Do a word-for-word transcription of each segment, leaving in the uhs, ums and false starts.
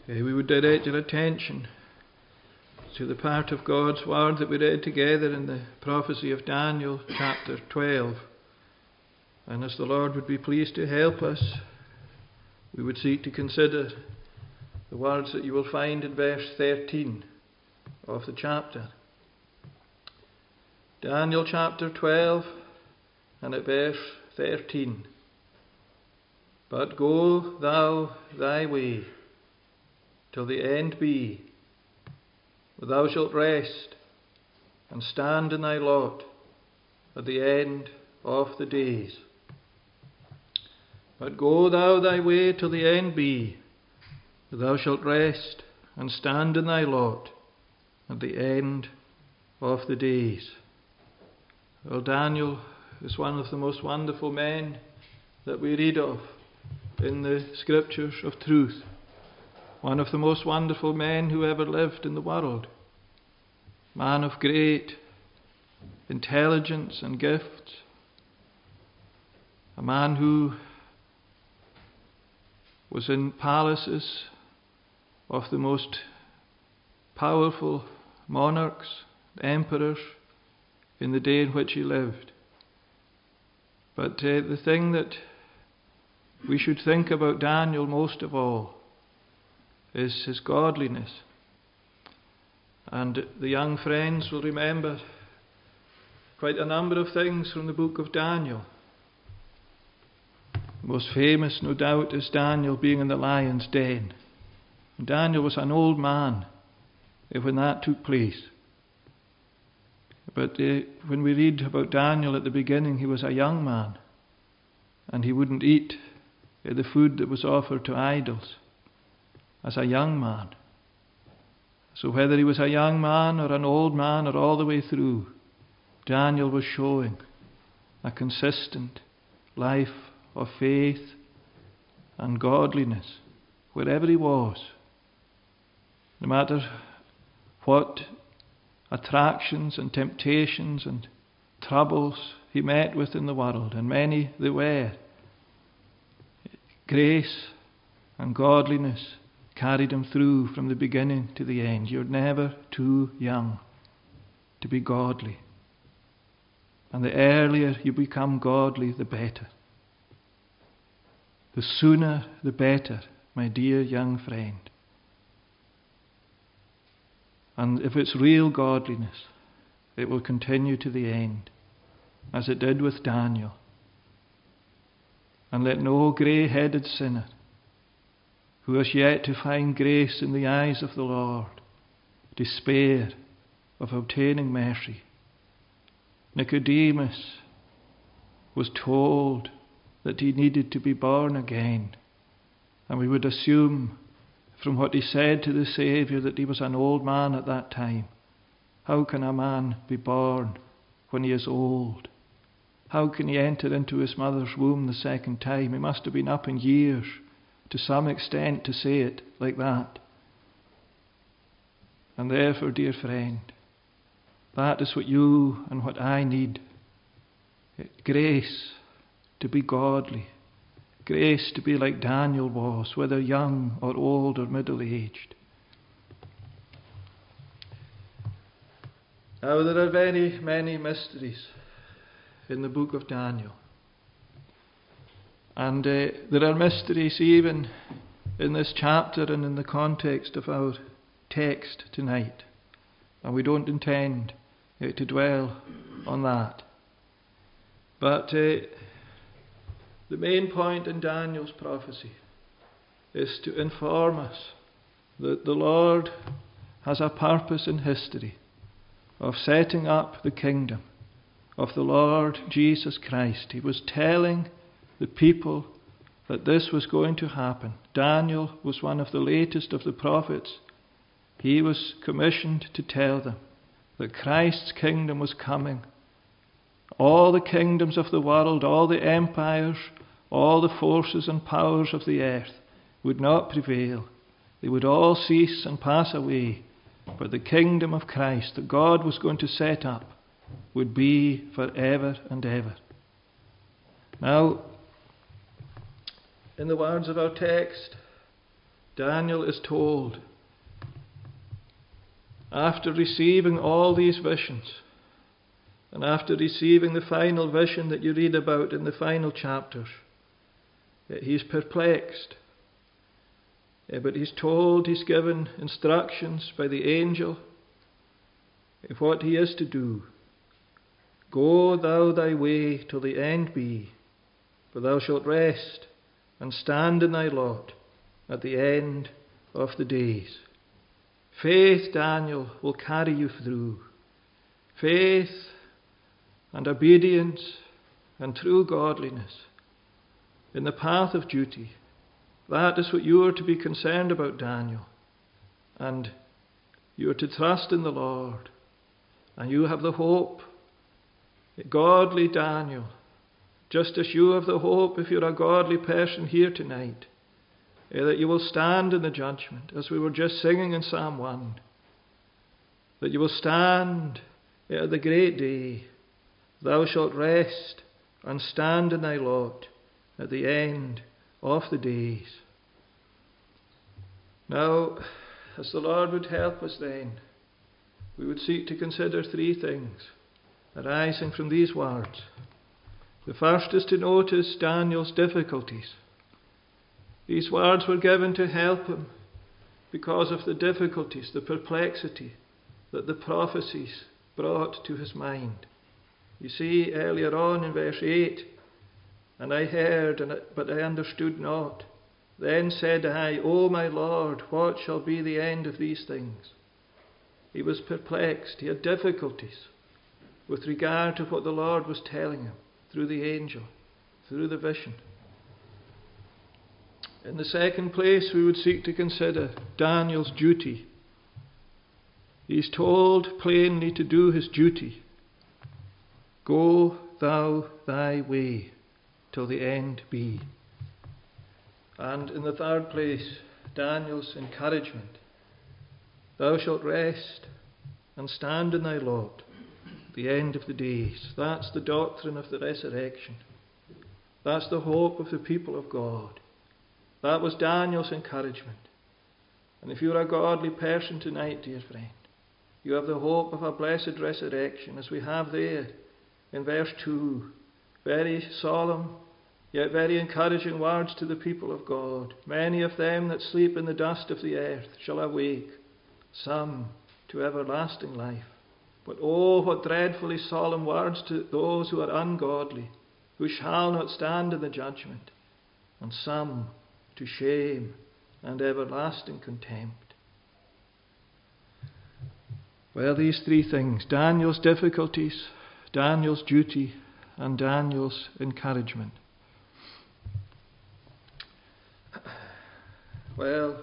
Uh, we would direct your attention to the part of God's Word that we read together in the prophecy of Daniel chapter twelve. And as the Lord would be pleased to help us, we would seek to consider the words that you will find in verse thirteen of the chapter. Daniel chapter twelve and at verse thirteen. But go thou thy way till the end be, for thou shalt rest and stand in thy lot at the end of the days. But go thou thy way till the end be, for thou shalt rest and stand in thy lot at the end of the days. Well, Daniel is one of the most wonderful men that we read of in the scriptures of truth. One of the most wonderful men who ever lived in the world. Man of great intelligence and gifts. A man who was in palaces of the most powerful monarchs, emperors, in the day in which he lived. But uh, the thing that we should think about Daniel most of all is his godliness. And the young friends will remember quite a number of things from the book of Daniel. The most famous, no doubt, is Daniel being in the lion's den. And Daniel was an old man when that took place. But uh, when we read about Daniel at the beginning, he was a young man, and he wouldn't eat uh, the food that was offered to idols as a young man. So whether he was a young man or an old man or all the way through, Daniel was showing a consistent life of faith and godliness wherever he was. No matter what attractions and temptations and troubles he met with in the world, and many there were, grace and godliness carried him through from the beginning to the end. You're never too young to be godly. And the earlier you become godly, the better. The sooner the better, my dear young friend. And if it's real godliness, it will continue to the end, as it did with Daniel. And let no grey-headed sinner who has yet to find grace in the eyes of the Lord despair of obtaining mercy. Nicodemus was told that he needed to be born again, and we would assume from what he said to the Saviour that he was an old man at that time. How can a man be born when he is old? How can he enter into his mother's womb the second time? He must have been up in years to some extent to say it like that. And therefore, dear friend, that is what you and what I need. Grace to be godly. Grace to be like Daniel was, whether young or old or middle-aged. Now, there are very many mysteries in the book of Daniel. And uh, there are mysteries even in this chapter and in the context of our text tonight. And we don't intend uh, to dwell on that. But uh, the main point in Daniel's prophecy is to inform us that the Lord has a purpose in history of setting up the kingdom of the Lord Jesus Christ. He was telling the people that this was going to happen. Daniel was one of the latest of the prophets. He was commissioned to tell them that Christ's kingdom was coming. All the kingdoms of the world, all the empires, all the forces and powers of the earth would not prevail. They would all cease and pass away. But the kingdom of Christ that God was going to set up would be forever and ever. Now, in the words of our text, Daniel is told, after receiving all these visions, and after receiving the final vision that you read about in the final chapters, he's perplexed. But he's told, he's given instructions by the angel of what he is to do. Go thou thy way till the end be, for thou shalt rest and stand in thy lot at the end of the days. Faith, Daniel, will carry you through. Faith and obedience and true godliness in the path of duty. That is what you are to be concerned about, Daniel. And you are to trust in the Lord. And you have the hope, godly Daniel, just as you have the hope, if you're a godly person here tonight, that you will stand in the judgment, as we were just singing in Psalm one. That you will stand at the great day. Thou shalt rest and stand in thy lot at the end of the days. Now, as the Lord would help us then, we would seek to consider three things arising from these words. The first is to notice Daniel's difficulties. These words were given to help him because of the difficulties, the perplexity that the prophecies brought to his mind. You see, earlier on in verse eight, and I heard, but I understood not. Then said I, O my Lord, what shall be the end of these things? He was perplexed. He had difficulties with regard to what the Lord was telling him through the angel, through the vision. In the second place, we would seek to consider Daniel's duty. He's told plainly to do his duty. Go thou thy way till the end be. And in the third place, Daniel's encouragement. Thou shalt rest and stand in thy lot, the end of the days. That's the doctrine of the resurrection. That's the hope of the people of God. That was Daniel's encouragement. And if you're a godly person tonight, dear friend, you have the hope of a blessed resurrection, as we have there in verse two. Very solemn, yet very encouraging words to the people of God. Many of them that sleep in the dust of the earth shall awake, some to everlasting life. But oh, what dreadfully solemn words to those who are ungodly, who shall not stand in the judgment, and some to shame and everlasting contempt. Well, these three things, Daniel's difficulties, Daniel's duty, and Daniel's encouragement. Well,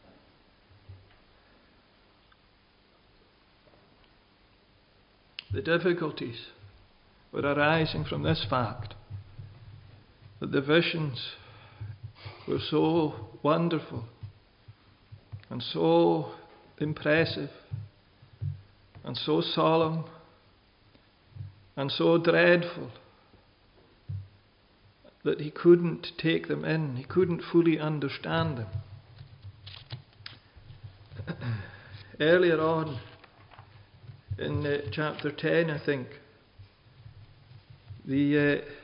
the difficulties were arising from this fact, that the visions were so wonderful and so impressive and so solemn and so dreadful that he couldn't take them in. He couldn't fully understand them. Earlier on in uh, chapter ten, I think, the uh,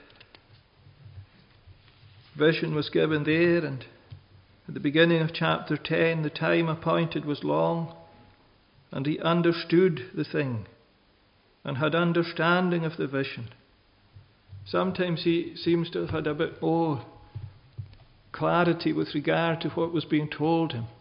vision was given there, and at the beginning of chapter ten, the time appointed was long, and he understood the thing and had understanding of the vision. Sometimes he seems to have had a bit more clarity with regard to what was being told him.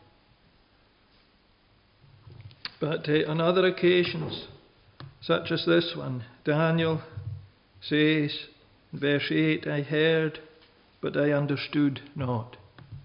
But uh, on other occasions, such as this one, Daniel says in verse eight, I heard, but I understood not.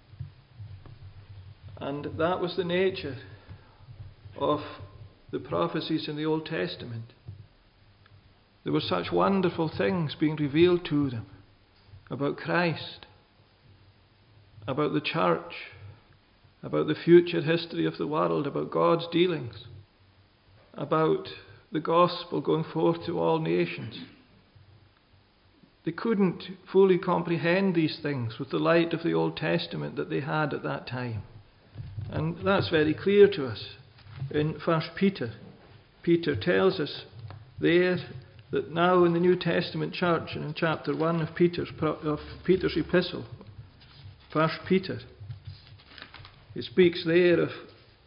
And that was the nature of the prophecies in the Old Testament. There were such wonderful things being revealed to them about Christ, about the church, about the future history of the world, about God's dealings, about the gospel going forth to all nations. They couldn't fully comprehend these things with the light of the Old Testament that they had at that time. And that's very clear to us in First Peter. Peter tells us there that now in the New Testament church, and in chapter one of Peter's, of Peter's epistle, First Peter, he speaks there of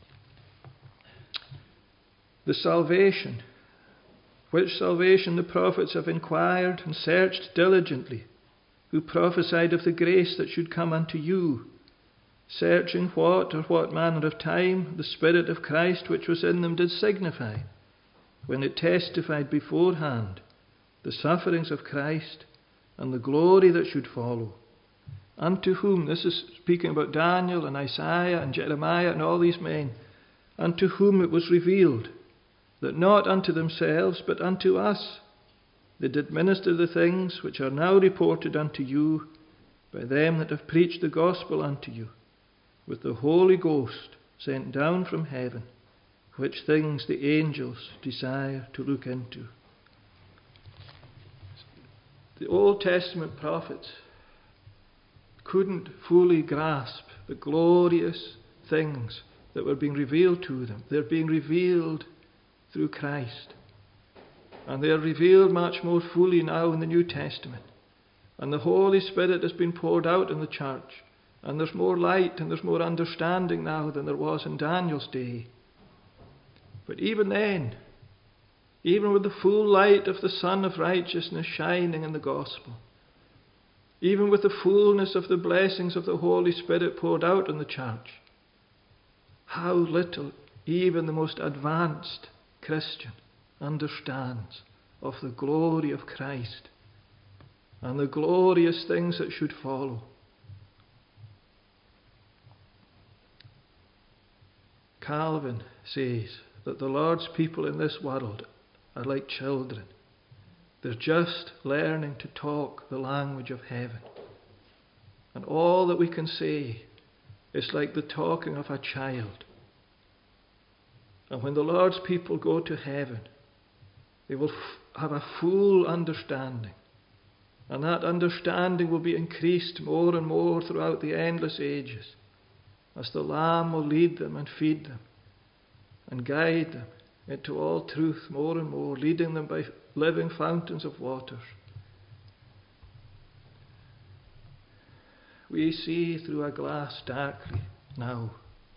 the salvation, which salvation the prophets have inquired and searched diligently, who prophesied of the grace that should come unto you, searching what or what manner of time the Spirit of Christ which was in them did signify, when it testified beforehand the sufferings of Christ and the glory that should follow, unto whom, this is speaking about Daniel and Isaiah and Jeremiah and all these men, unto whom it was revealed, that not unto themselves but unto us they did minister the things which are now reported unto you by them that have preached the gospel unto you, with the Holy Ghost sent down from heaven, which things the angels desire to look into. The Old Testament prophets couldn't fully grasp the glorious things that were being revealed to them. They're being revealed through Christ. And they are revealed much more fully now in the New Testament. And the Holy Spirit has been poured out in the church. And there's more light and there's more understanding now than there was in Daniel's day. But even then, even with the full light of the Sun of Righteousness shining in the gospel, even with the fullness of the blessings of the Holy Spirit poured out in the church, how little even the most advanced Christian understands of the glory of Christ and the glorious things that should follow. Calvin says that the Lord's people in this world are like children. They're just learning to talk the language of heaven. And all that we can say is like the talking of a child. And when the Lord's people go to heaven, they will f- have a full understanding. And that understanding will be increased more and more throughout the endless ages, as the Lamb will lead them and feed them and guide them into all truth more and more, leading them by living fountains of waters. We see through a glass darkly now.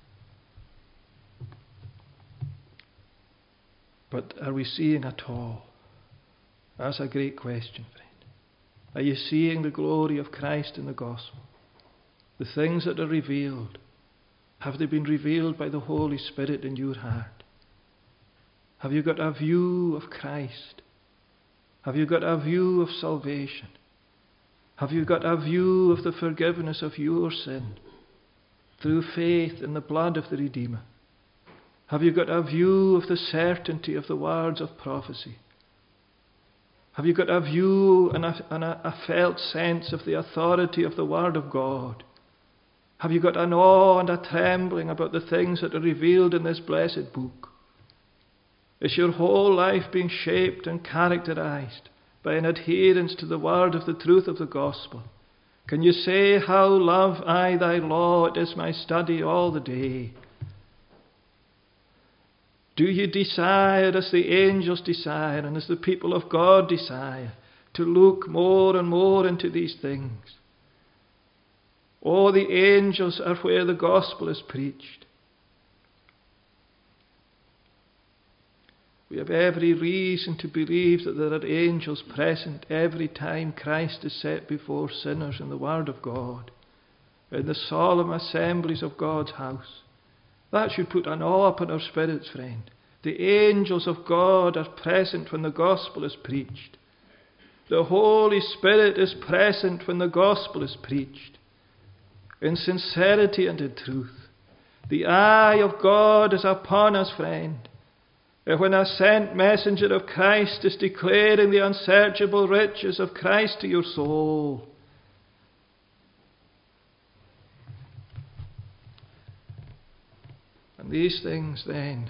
But are we seeing at all? That's a great question, friend. Are you seeing the glory of Christ in the gospel? The things that are revealed, have they been revealed by the Holy Spirit in your heart? Have you got a view of Christ? Have you got a view of salvation? Have you got a view of the forgiveness of your sin through faith in the blood of the Redeemer? Have you got a view of the certainty of the words of prophecy? Have you got a view and a, and a, a felt sense of the authority of the Word of God? Have you got an awe and a trembling about the things that are revealed in this blessed book? Is your whole life being shaped and characterized by an adherence to the word of the truth of the gospel? Can you say, how love I thy law, it is my study all the day? Do you desire, as the angels desire and as the people of God desire, to look more and more into these things? Oh, the angels are where the gospel is preached. We have every reason to believe that there are angels present every time Christ is set before sinners in the Word of God, in the solemn assemblies of God's house. That should put an awe upon our spirits, friend. The angels of God are present when the gospel is preached. The Holy Spirit is present when the gospel is preached, in sincerity and in truth. The eye of God is upon us, friend. When a sent messenger of Christ is declaring the unsearchable riches of Christ to your soul. And these things then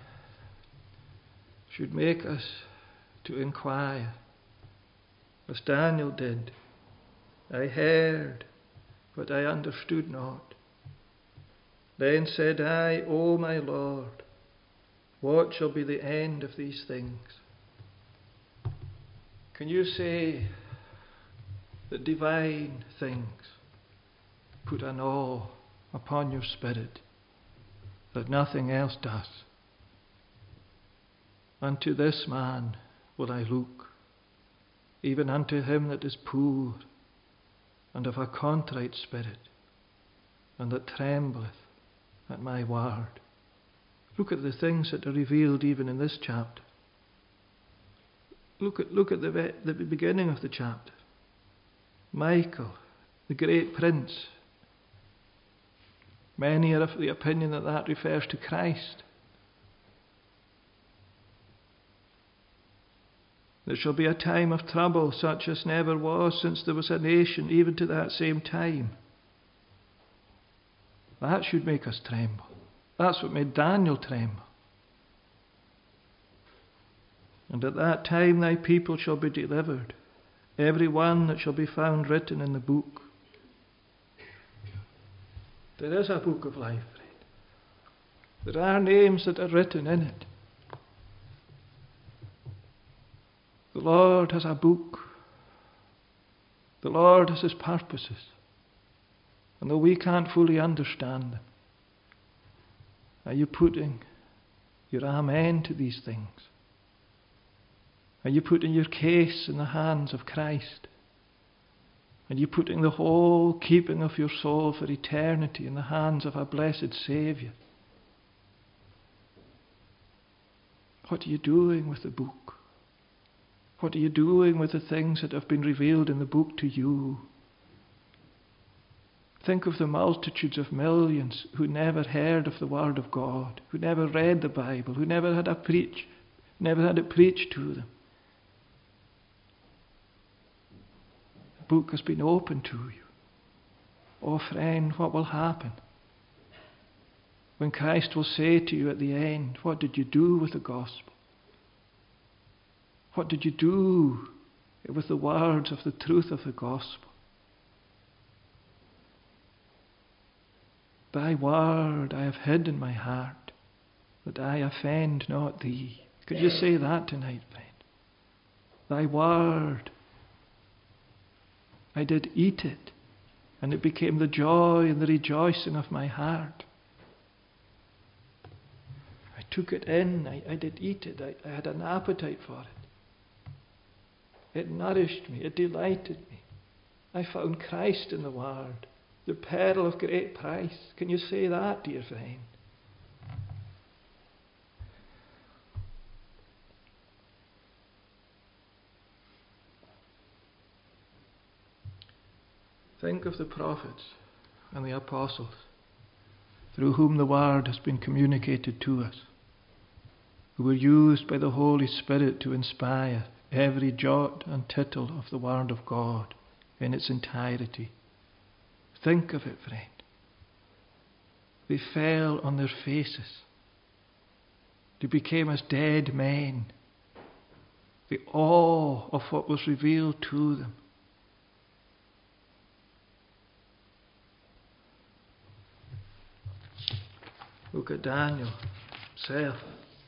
should make us to inquire, as Daniel did. I heard, but I understood not. Then said I, O my Lord, what shall be the end of these things? Can you say that divine things put an awe upon your spirit that nothing else does? Unto this man will I look, even unto him that is poor and of a contrite spirit, and that trembleth at my word. Look at the things that are revealed even in this chapter. Look at, look at the, the beginning of the chapter. Michael, the great prince. Many are of the opinion that that refers to Christ. There shall be a time of trouble such as never was since there was a nation, even to that same time. That should make us tremble. That's what made Daniel tremble. And at that time thy people shall be delivered, every one that shall be found written in the book. There is a book of life, friend. There are names that are written in it. The Lord has a book. The Lord has his purposes. And though we can't fully understand them, are you putting your amen to these things? Are you putting your case in the hands of Christ? Are you putting the whole keeping of your soul for eternity in the hands of a blessed Saviour? What are you doing with the book? What are you doing with the things that have been revealed in the book to you? Think of the multitudes of millions who never heard of the Word of God, who never read the Bible, who never had a preach, never had it preached to them. The book has been opened to you. Oh friend, what will happen when Christ will say to you at the end, what did you do with the gospel? What did you do with the words of the truth of the gospel? Thy word I have hid in my heart, that I offend not thee. Could you say that tonight, friend? Thy word, I did eat it, and it became the joy and the rejoicing of my heart. I took it in, I, I did eat it, I, I had an appetite for it. It nourished me, it delighted me. I found Christ in the Word, the pearl of great price. Can you say that, dear friend? Think of the prophets and the apostles through whom the Word has been communicated to us, who were used by the Holy Spirit to inspire every jot and tittle of the Word of God in its entirety. Think of it, friend. They fell on their faces. They became as dead men. The awe of what was revealed to them. Look at Daniel himself.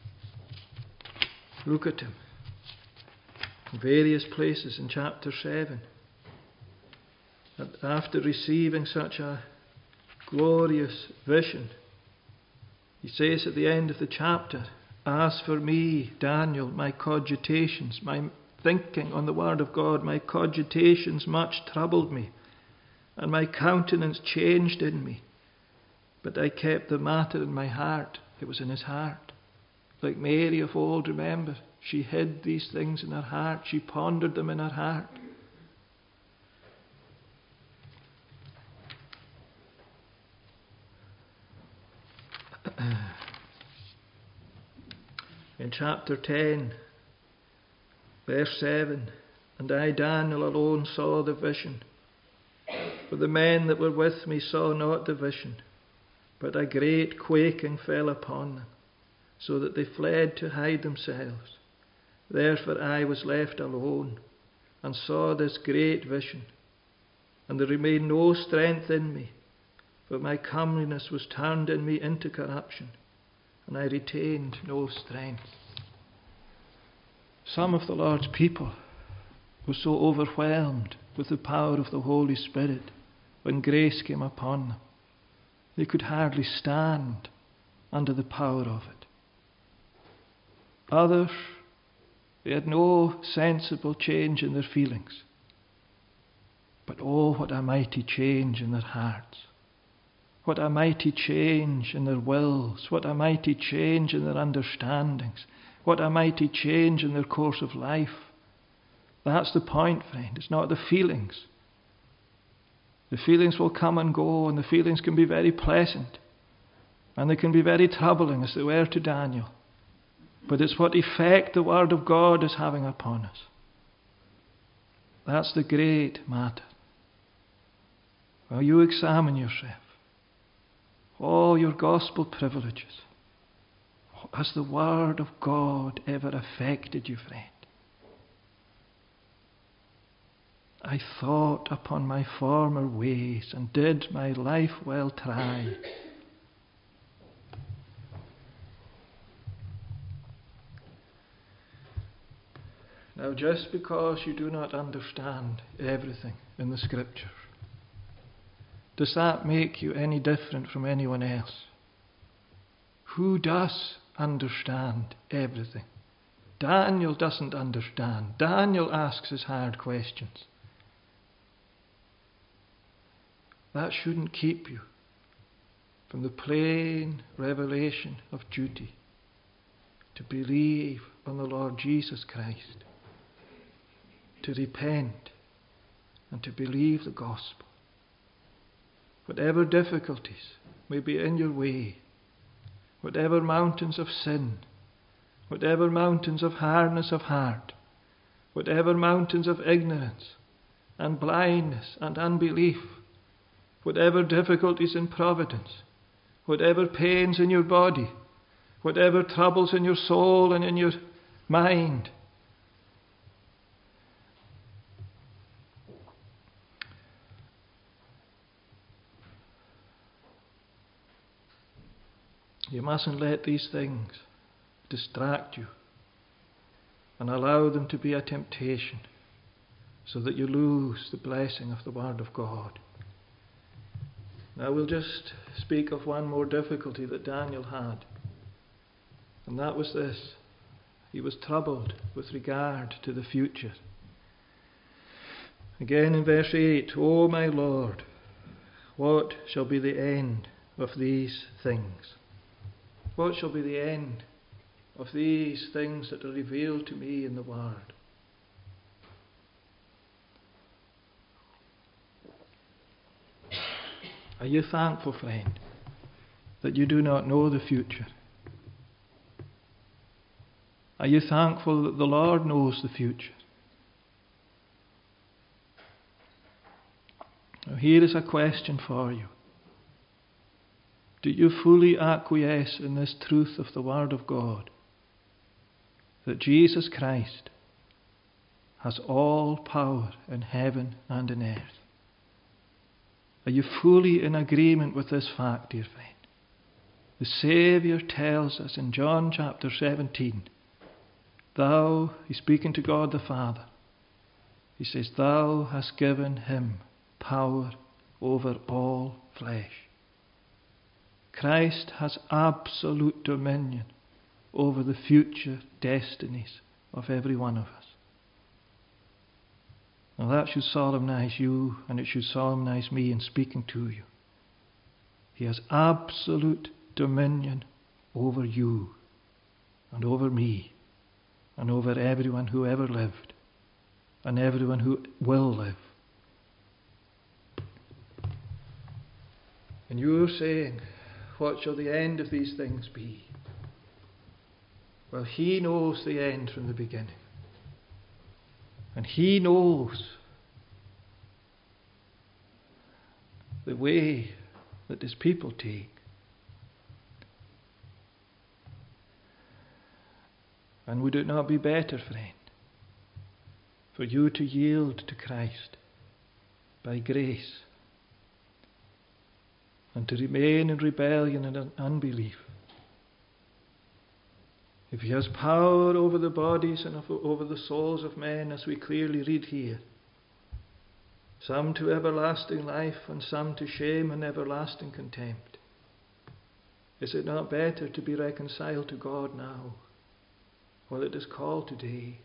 Look at him. In various places in chapter seven. And after receiving such a glorious vision, he says at the end of the chapter, as for me, Daniel, my cogitations, my thinking on the word of God, my cogitations much troubled me, and my countenance changed in me. But I kept the matter in my heart. It was in his heart. Like Mary of old, remember, she hid these things in her heart. She pondered them in her heart. In chapter ten, verse seven, and I, Daniel, alone saw the vision. For the men that were with me saw not the vision, but a great quaking fell upon them, so that they fled to hide themselves. Therefore I was left alone, and saw this great vision, and there remained no strength in me, for my comeliness was turned in me into corruption, and I retained no strength. Some of the Lord's people were so overwhelmed with the power of the Holy Spirit when grace came upon them, they could hardly stand under the power of it. Others, they had no sensible change in their feelings. But oh, what a mighty change in their hearts. What a mighty change in their wills. What a mighty change in their understandings. What a mighty change in their course of life. That's the point, friend. It's not the feelings. The feelings will come and go, and the feelings can be very pleasant. And they can be very troubling, as they were to Daniel. But it's what effect the Word of God is having upon us. That's the great matter. Well, you examine yourself. All your gospel privileges. Has the Word of God ever affected you, friend? I thought upon my former ways, and did my life well try. Now, just because you do not understand everything in the Scriptures, does that make you any different from anyone else? Who does understand everything? Daniel doesn't understand. Daniel asks his hard questions. That shouldn't keep you from the plain revelation of duty to believe on the Lord Jesus Christ, to repent and to believe the gospel. Whatever difficulties may be in your way, whatever mountains of sin, whatever mountains of hardness of heart, whatever mountains of ignorance and blindness and unbelief, whatever difficulties in providence, whatever pains in your body, whatever troubles in your soul and in your mind, you mustn't let these things distract you and allow them to be a temptation so that you lose the blessing of the Word of God. Now we'll just speak of one more difficulty that Daniel had, and that was this. He was troubled with regard to the future. Again in verse eight, O my Lord, what shall be the end of these things? What shall be the end of these things that are revealed to me in the Word? Are you thankful, friend, that you do not know the future? Are you thankful that the Lord knows the future? Now, here is a question for you. Do you fully acquiesce in this truth of the Word of God, that Jesus Christ has all power in heaven and in earth? Are you fully in agreement with this fact, dear friend? The Saviour tells us in John chapter seventeen, Thou, he's speaking to God the Father, he says, Thou hast given him power over all flesh. Christ has absolute dominion over the future destinies of every one of us. Now that should solemnize you, and it should solemnize me in speaking to you. He has absolute dominion over you and over me and over everyone who ever lived and everyone who will live. And you're saying, what shall the end of these things be? Well, He knows the end from the beginning. And He knows the way that His people take. And would it not be better, friend, for you to yield to Christ by grace and to remain in rebellion and unbelief. If he has power over the bodies and over the souls of men, as we clearly read here, some to everlasting life and some to shame and everlasting contempt, is it not better to be reconciled to God now, while it is called today?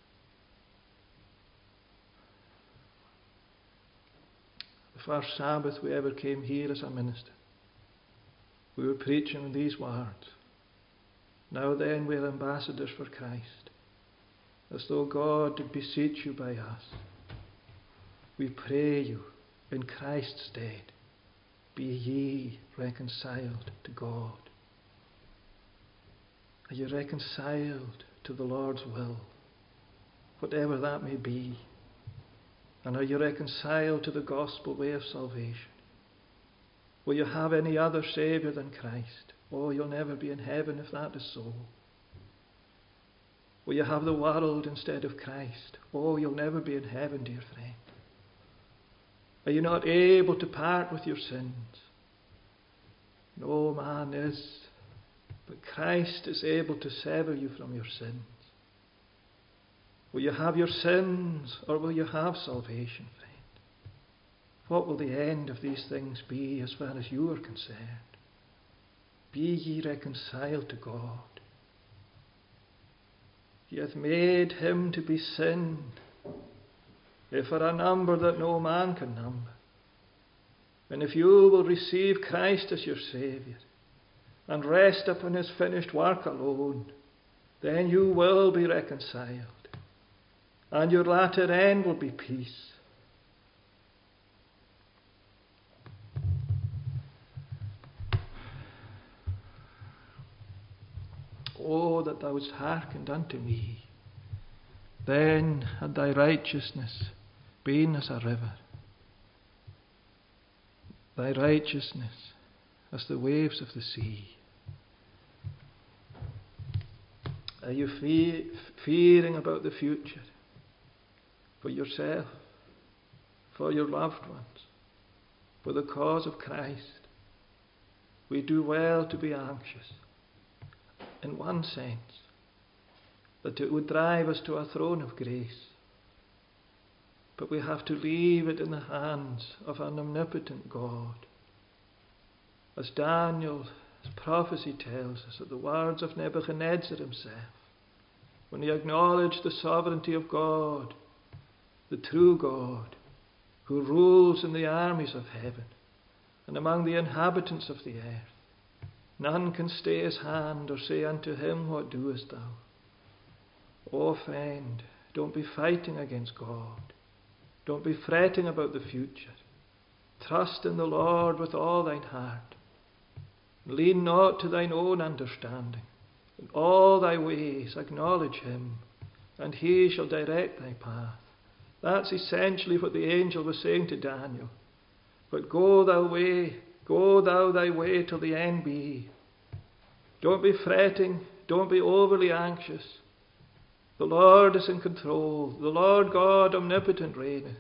The first Sabbath we ever came here as a minister, we were preaching these words: now then we are ambassadors for Christ, as though God did beseech you by us. We pray you, in Christ's stead, be ye reconciled to God. Are you reconciled to the Lord's will, whatever that may be? And are you reconciled to the gospel way of salvation? Will you have any other Saviour than Christ? Oh, you'll never be in heaven if that is so. Will you have the world instead of Christ? Oh, you'll never be in heaven, dear friend. Are you not able to part with your sins? No man is, but Christ is able to sever you from your sins. Will you have your sins, or will you have salvation, friend? What will the end of these things be as far as you are concerned? Be ye reconciled to God. He hath made him to be sin, if for a number that no man can number. And if you will receive Christ as your Saviour, and rest upon his finished work alone, then you will be reconciled, and your latter end will be peace. Oh, that thou wouldst hearkened unto me, then had thy righteousness been as a river, thy righteousness as the waves of the sea. Are you fe- fearing about the future, for yourself, for your loved ones, for the cause of Christ? We do well to be anxious, in one sense, that it would drive us to a throne of grace. But we have to leave it in the hands of an omnipotent God. As Daniel's prophecy tells us, at the words of Nebuchadnezzar himself, when he acknowledged the sovereignty of God, the true God, who rules in the armies of heaven and among the inhabitants of the earth, none can stay his hand or say unto him, what doest thou? Oh friend, don't be fighting against God. Don't be fretting about the future. Trust in the Lord with all thine heart. Lean not to thine own understanding. In all thy ways acknowledge him, and he shall direct thy path. That's essentially what the angel was saying to Daniel. But go thou way, go thou thy way till the end be. Don't be fretting, don't be overly anxious. The Lord is in control. The Lord God omnipotent reigneth.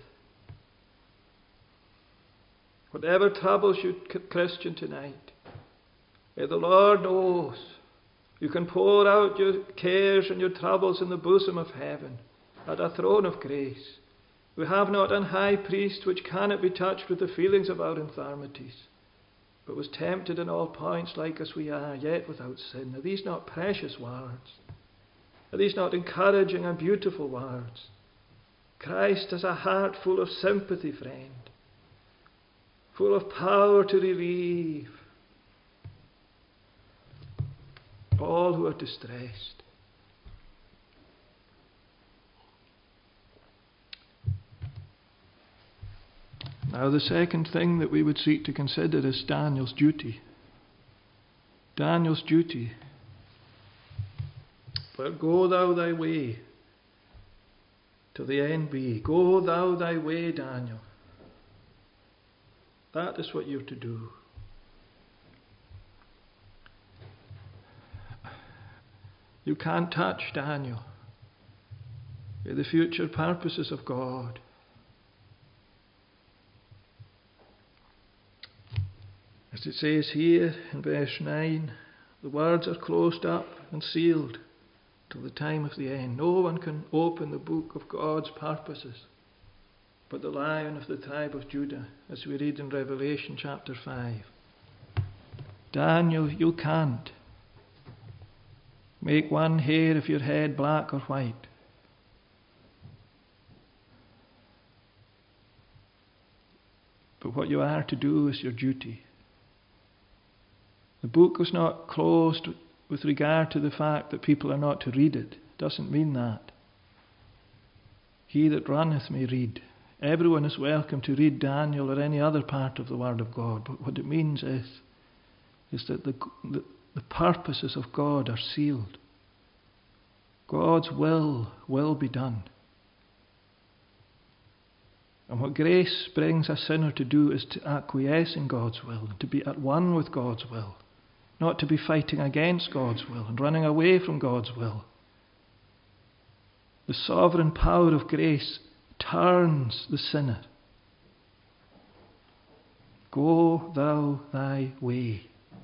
Whatever troubles you, Christian, tonight, the Lord knows. You can pour out your cares and your troubles in the bosom of heaven, at a throne of grace. We have not an high priest which cannot be touched with the feelings of our infirmities, but was tempted in all points like as we are, yet without sin. Are these not precious words? Are these not encouraging and beautiful words? Christ has a heart full of sympathy, friend, full of power to relieve all who are distressed. Now, the second thing that we would seek to consider is Daniel's duty. Daniel's duty. But go thou thy way till the end be. Go thou thy way, Daniel. That is what you're to do. You can't touch Daniel, the future purposes of God. As it says here in verse nine, the words are closed up and sealed till the time of the end. No one can open the book of God's purposes but the Lion of the tribe of Judah, as we read in Revelation chapter five. Daniel, you can't make one hair of your head black or white. But what you are to do is your duty. The book was not closed with regard to the fact that people are not to read it. It doesn't mean that. He that runneth may read. Everyone is welcome to read Daniel or any other part of the Word of God. But what it means is, is that the, the, the purposes of God are sealed. God's will will be done. And what grace brings a sinner to do is to acquiesce in God's will, to be at one with God's will, not to be fighting against God's will and running away from God's will. The sovereign power of grace turns the sinner. Go thou thy way.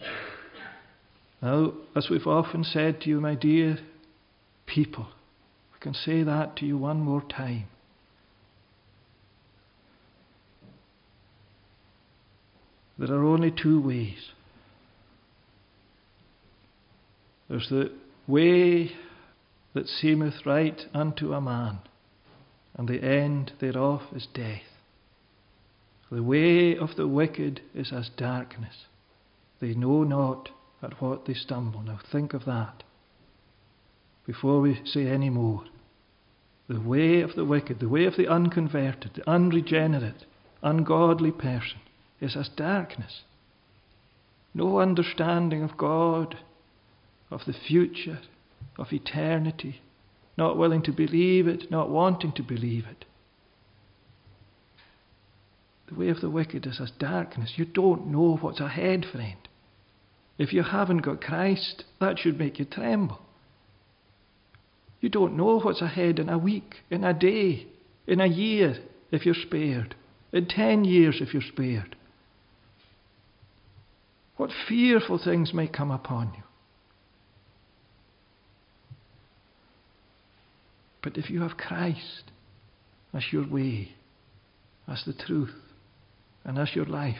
Now, as we've often said to you, my dear people, we can say that to you one more time. There are only two ways. There's the way that seemeth right unto a man, and the end thereof is death. The way of the wicked is as darkness. They know not at what they stumble. Now think of that before we say any more. The way of the wicked, the way of the unconverted, the unregenerate, ungodly person is as darkness. No understanding of God, of the future, of eternity, not willing to believe it, not wanting to believe it. The way of the wicked is as darkness. You don't know what's ahead, friend. If you haven't got Christ, that should make you tremble. You don't know what's ahead in a week, in a day, in a year, if you're spared, in ten years, if you're spared. What fearful things may come upon you. But if you have Christ as your way, as the truth, and as your life,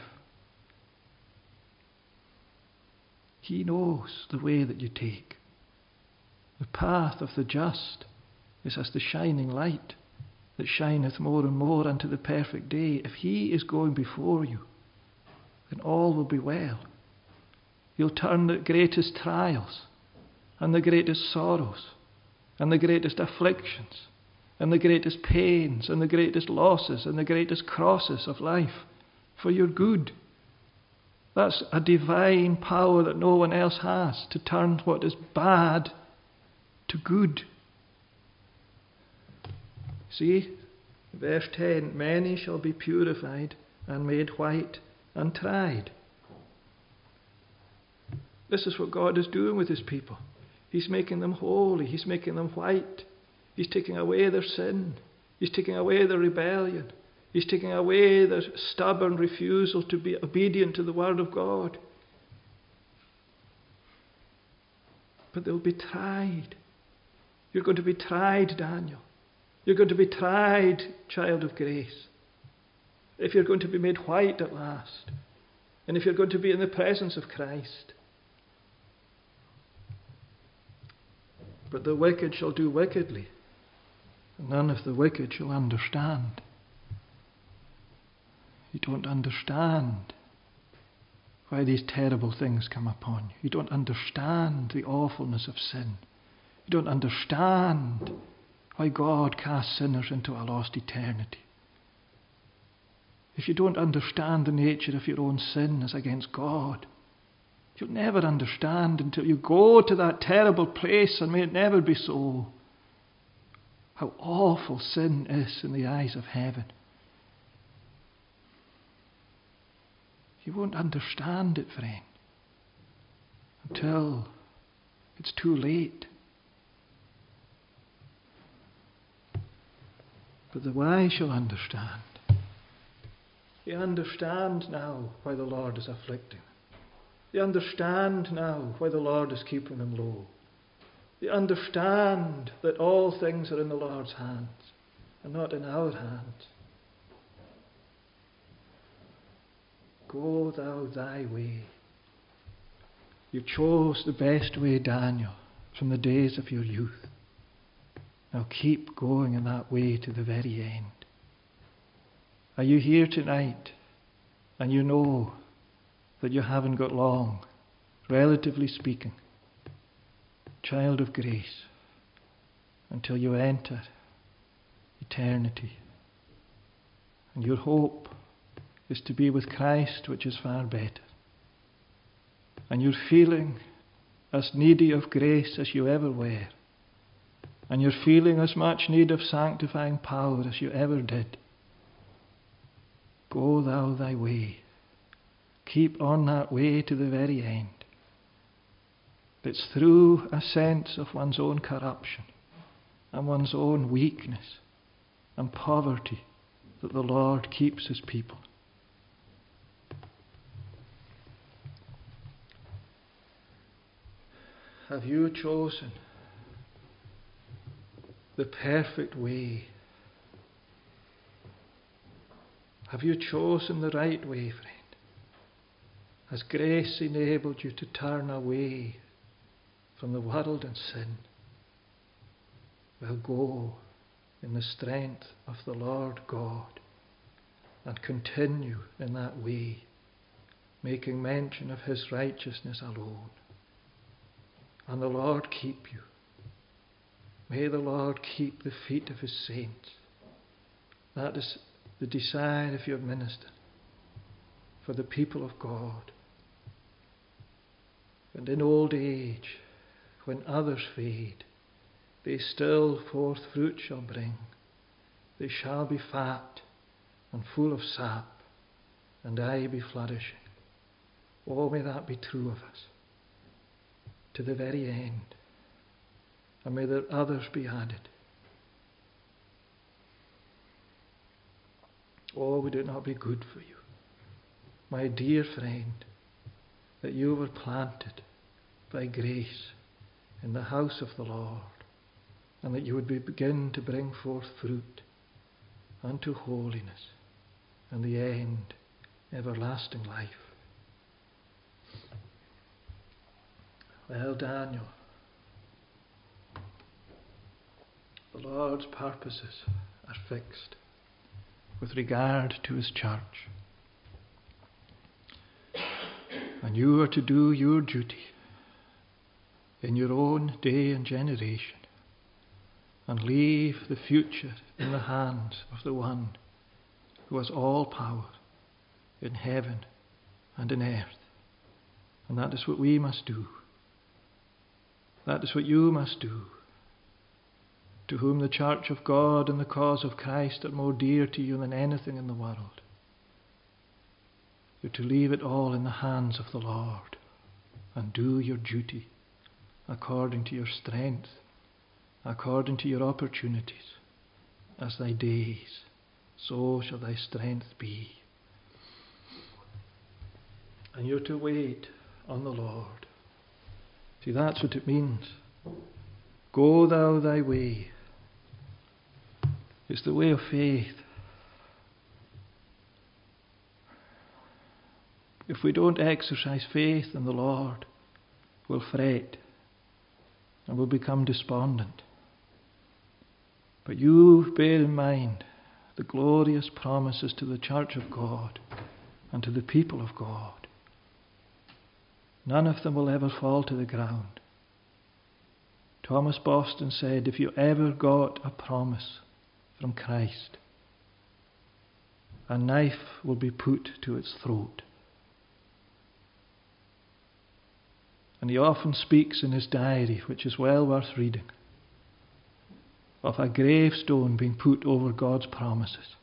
He knows the way that you take. The path of the just is as the shining light that shineth more and more unto the perfect day. If He is going before you, then all will be well. You'll turn the greatest trials and the greatest sorrows and the greatest afflictions and the greatest pains and the greatest losses and the greatest crosses of life for your good. That's a divine power that no one else has, to turn what is bad to good. See, verse ten, many shall be purified and made white and tried. This is what God is doing with His people. He's making them holy. He's making them white. He's taking away their sin. He's taking away their rebellion. He's taking away their stubborn refusal to be obedient to the Word of God. But they'll be tried. You're going to be tried, Daniel. You're going to be tried, child of grace. If you're going to be made white at last, and if you're going to be in the presence of Christ. But the wicked shall do wickedly, and none of the wicked shall understand. You don't understand why these terrible things come upon you. You don't understand the awfulness of sin. You don't understand why God casts sinners into a lost eternity. If you don't understand the nature of your own sin as against God, you'll never understand until you go to that terrible place, and may it never be so, how awful sin is in the eyes of heaven. You won't understand it, friend, until it's too late. But the wise shall understand. They understand now why the Lord is afflicting them. They understand now why the Lord is keeping them low. They understand that all things are in the Lord's hands and not in our hands. Go thou thy way. You chose the best way, Daniel, from the days of your youth. Now keep going in that way to the very end. Are you here tonight and you know that you haven't got long, relatively speaking, child of grace, until you enter eternity? And your hope is to be with Christ, which is far better. And you're feeling as needy of grace as you ever were. And you're feeling as much need of sanctifying power as you ever did. Go thou thy way. Keep on that way to the very end. It's through a sense of one's own corruption and one's own weakness and poverty that the Lord keeps his people. Have you chosen the perfect way? Have you chosen the right way, friend? Has grace enabled you to turn away from the world and sin? Well, go in the strength of the Lord God and continue in that way, making mention of his righteousness alone. And the Lord keep you. May the Lord keep the feet of his saints. That is the desire of your minister for the people of God. And in old age, when others fade, they still forth fruit shall bring. They shall be fat and full of sap, and I be flourishing. Oh, may that be true of us to the very end. And may there others be added. Oh, would it not be good for you, my dear friend, that you were planted by grace in the house of the Lord, and that you would be, begin to bring forth fruit unto holiness, and the end, everlasting life. Well, Daniel, the Lord's purposes are fixed with regard to his church. And you are to do your duty in your own day and generation and leave the future in the hands of the one who has all power in heaven and in earth. And that is what we must do. That is what you must do, to whom the church of God and the cause of Christ are more dear to you than anything in the world. You're to leave it all in the hands of the Lord and do your duty according to your strength, according to your opportunities. As thy days, so shall thy strength be. And you're to wait on the Lord. See, that's what it means. Go thou thy way. It's the way of faith. If we don't exercise faith in the Lord, we'll fret and we'll become despondent. But you bear in mind the glorious promises to the church of God and to the people of God. None of them will ever fall to the ground. Thomas Boston said, if you ever got a promise from Christ, a knife will be put to its throat. And he often speaks in his diary, which is well worth reading, of a gravestone being put over God's promises.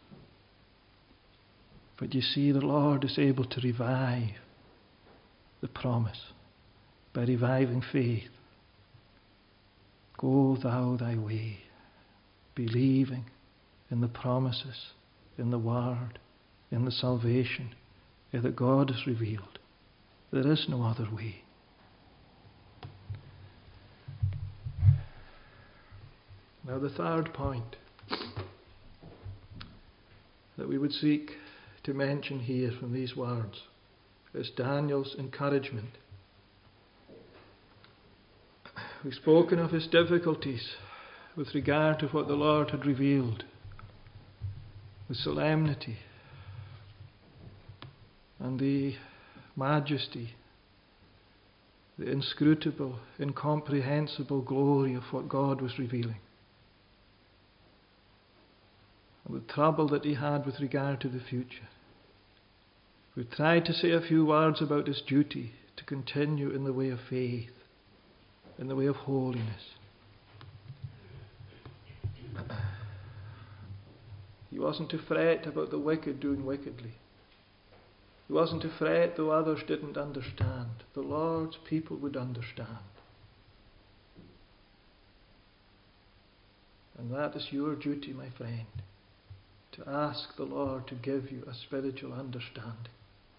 But you see, the Lord is able to revive the promise by reviving faith. Go thou thy way, believing in the promises, in the word, in the salvation that God has revealed. There is no other way. Now, the third point that we would seek to mention here from these words is Daniel's encouragement. We've spoken of his difficulties with regard to what the Lord had revealed, the solemnity and the majesty, the inscrutable, incomprehensible glory of what God was revealing, and the trouble that he had with regard to the future. We've tried to say a few words about his duty to continue in the way of faith, in the way of holiness. He wasn't to fret about the wicked doing wickedly. He wasn't to fret though others didn't understand. The Lord's people would understand. And that is your duty, my friend, to ask the Lord to give you a spiritual understanding.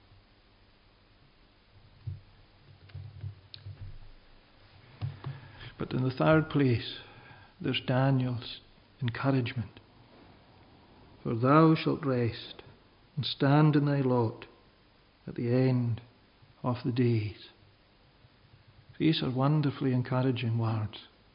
But in the third place, there's Daniel's encouragement. For thou shalt rest and stand in thy lot at the end of the days. These are wonderfully encouraging words.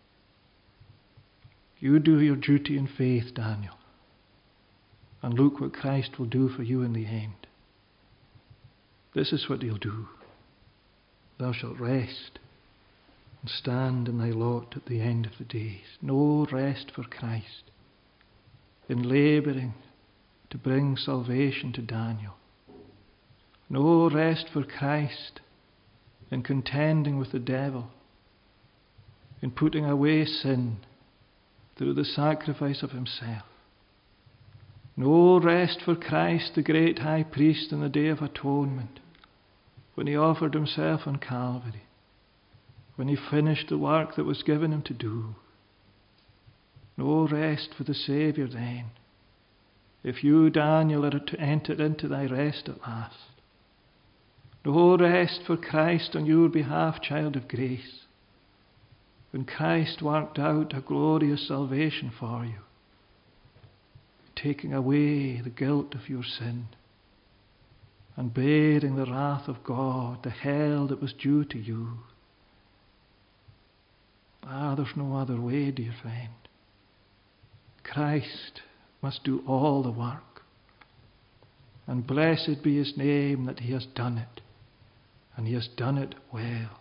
You do your duty in faith, Daniel, and look what Christ will do for you in the end. This is what he'll do. Thou shalt rest and stand in thy lot at the end of the days. No rest for Christ in labouring to bring salvation to Daniel. No rest for Christ in contending with the devil, in putting away sin through the sacrifice of himself. No rest for Christ, the great high priest, in the day of atonement, when he offered himself on Calvary, when he finished the work that was given him to do. No rest for the Saviour then, if you, Daniel, are to enter into thy rest at last. No rest for Christ on your behalf, child of grace, when Christ worked out a glorious salvation for you, taking away the guilt of your sin and bearing the wrath of God, the hell that was due to you. Ah, there's no other way, dear friend. Christ must do all the work. And blessed be his name that he has done it. And he has done it well.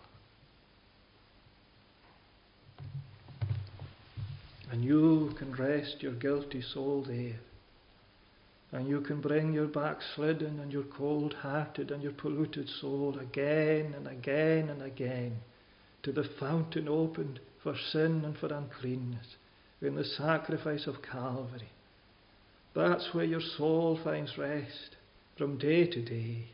And you can rest your guilty soul there. And you can bring your backslidden and your cold-hearted and your polluted soul again and again and again to the fountain opened for sin and for uncleanness in the sacrifice of Calvary. That's where your soul finds rest from day to day.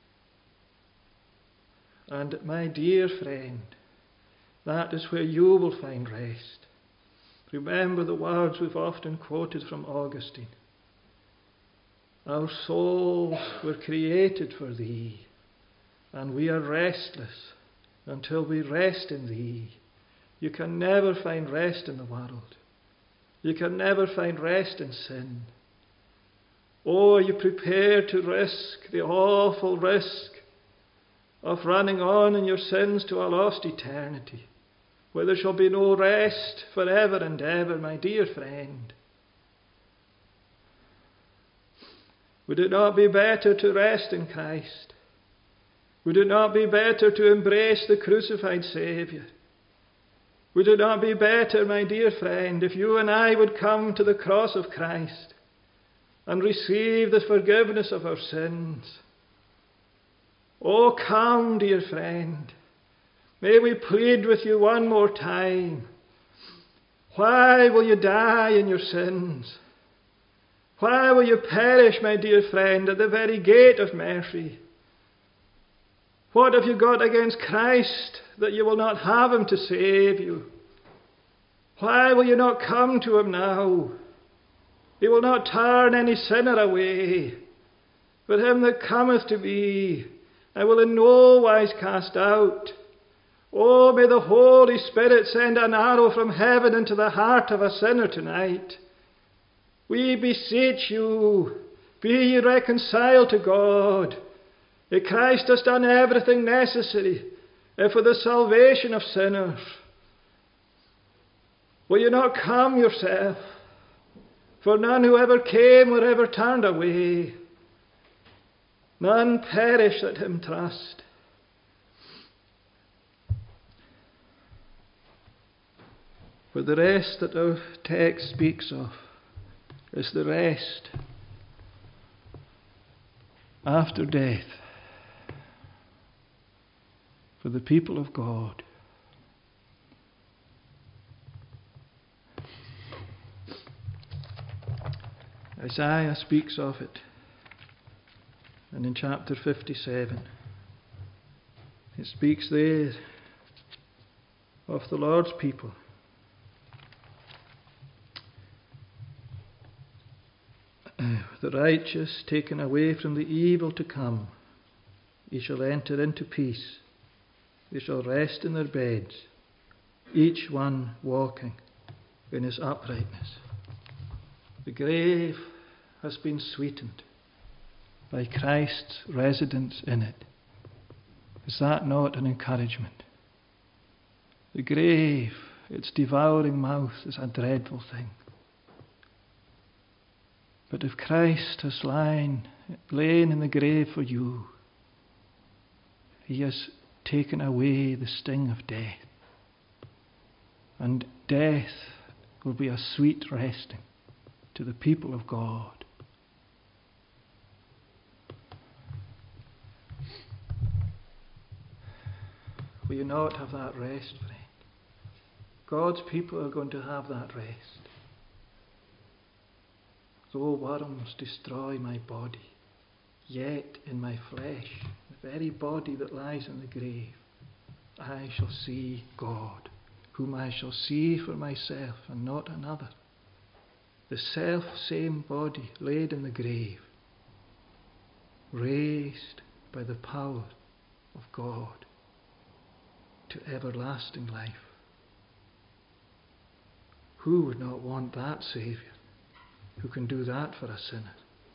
And my dear friend, that is where you will find rest. Remember the words we've often quoted from Augustine. Our souls were created for thee, and we are restless until we rest in thee. You can never find rest in the world. You can never find rest in sin. Oh, are you prepared to risk the awful risk of running on in your sins to a lost eternity, where there shall be no rest forever and ever, my dear friend? Would it not be better to rest in Christ? Would it not be better to embrace the crucified Saviour? Would it not be better, my dear friend, if you and I would come to the cross of Christ and receive the forgiveness of our sins? Oh, come, dear friend. May we plead with you one more time. Why will you die in your sins? Why will you perish, my dear friend, at the very gate of mercy? What have you got against Christ that you will not have him to save you? Why will you not come to him now? He will not turn any sinner away. But him that cometh to me I will in no wise cast out. Oh, may the Holy Spirit send an arrow from heaven into the heart of a sinner tonight. We beseech you, be ye reconciled to God. That Christ has done everything necessary for the salvation of sinners. Will you not come yourself? For none who ever came or ever turned away. None perish that him trust. For the rest that our text speaks of is the rest after death for the people of God. Isaiah speaks of it, and in chapter fifty-seven it speaks there of the Lord's people. The righteous taken away from the evil to come, ye shall enter into peace. They shall rest in their beds, each one walking in his uprightness. The grave has been sweetened by Christ's residence in it. Is that not an encouragement? The grave, its devouring mouth, is a dreadful thing. But if Christ has lain, lain in the grave for you, he has taken away the sting of death. And death will be a sweet resting to the people of God. Will you not have that rest, friend? God's people are going to have that rest. Though worms destroy my body, yet in my flesh, the very body that lies in the grave, I shall see God, whom I shall see for myself and not another. The self-same body laid in the grave, raised by the power of God to everlasting life. Who would not want that Saviour who can do that for a sinner?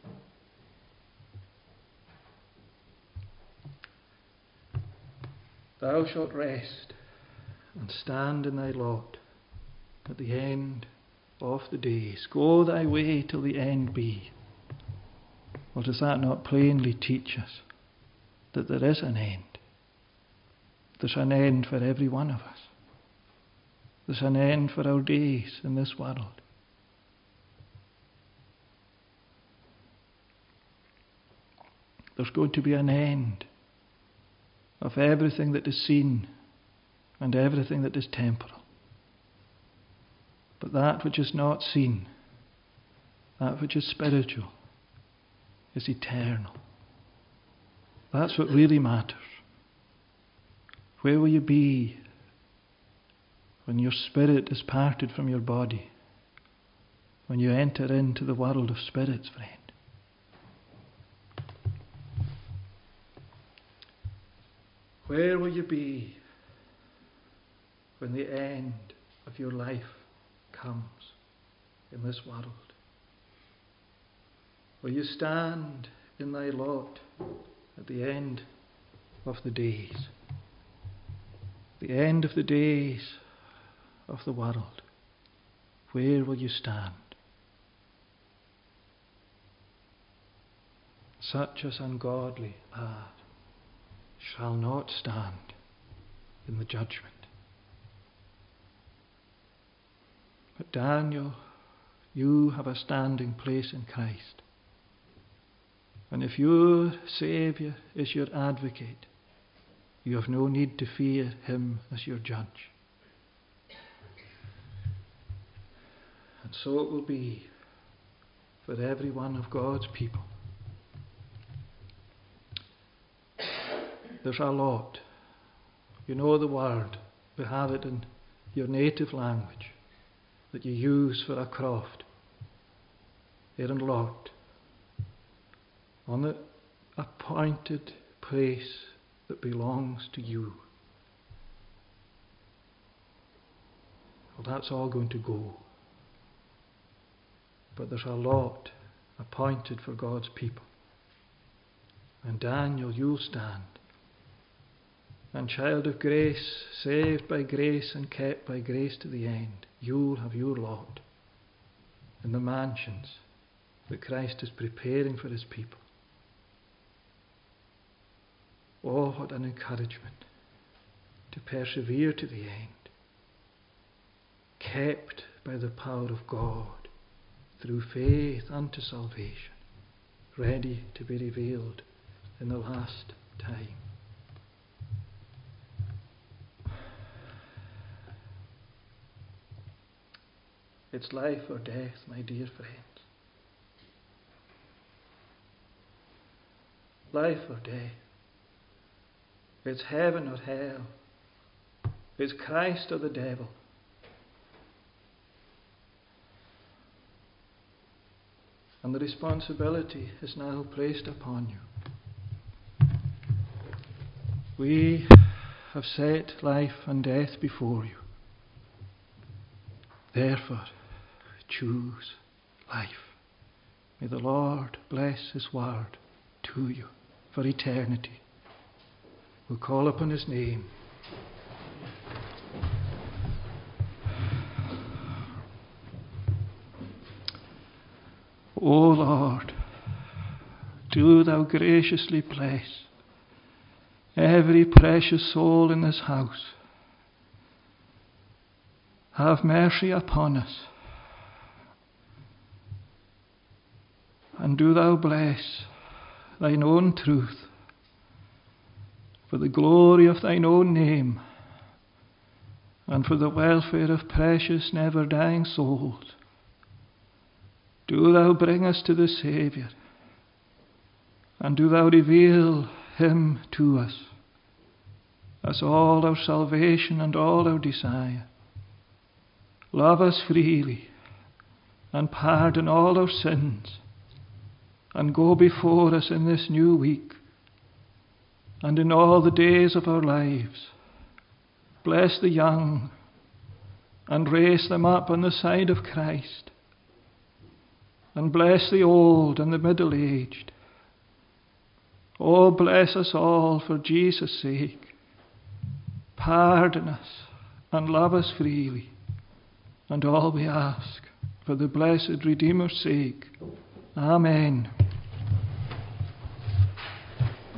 Thou shalt rest and stand in thy lot at the end of the days. Go thy way till the end be. Well, does that not plainly teach us that there is an end? There's an end for every one of us. There's an end for our days in this world. There's going to be an end of everything that is seen and everything that is temporal. But that which is not seen, that which is spiritual, is eternal. That's what really matters. Where will you be when your spirit is parted from your body? When you enter into the world of spirits, friend? Where will you be when the end of your life comes in this world? Will you stand in thy lot at the end of the days? The end of the days of the world. Where will you stand? Such as ungodly are shall not stand in the judgment. But Daniel, you have a standing place in Christ. And if your Saviour is your advocate, you have no need to fear him as your judge. And so it will be for every one of God's people. There's a lot. You know the word. We have it in your native language that you use for a croft. There in Lot, on the appointed place that belongs to you. Well, that's all going to go. But there's a lot appointed for God's people. And Daniel, you'll stand. And child of grace, saved by grace and kept by grace to the end, you'll have your lot in the mansions that Christ is preparing for his people. Oh, what an encouragement to persevere to the end, kept by the power of God through faith unto salvation, ready to be revealed in the last time. It's life or death, my dear friends. Life or death. It's heaven or hell. It's Christ or the devil. And the responsibility is now placed upon you. We have set life and death before you. Therefore, choose life. May the Lord bless his word to you for eternity. We'll call upon his name. O Lord, do thou graciously bless every precious soul in this house. Have mercy upon us. And do thou bless thine own truth for the glory of thine own name and for the welfare of precious, never-dying souls. Do thou bring us to the Saviour, and do thou reveal him to us as all our salvation and all our desire. Love us freely and pardon all our sins, and go before us in this new week and in all the days of our lives. Bless the young and raise them up on the side of Christ, and bless the old and the middle-aged. Oh, bless us all for Jesus' sake. Pardon us and love us freely, and all we ask for the blessed Redeemer's sake. Amen.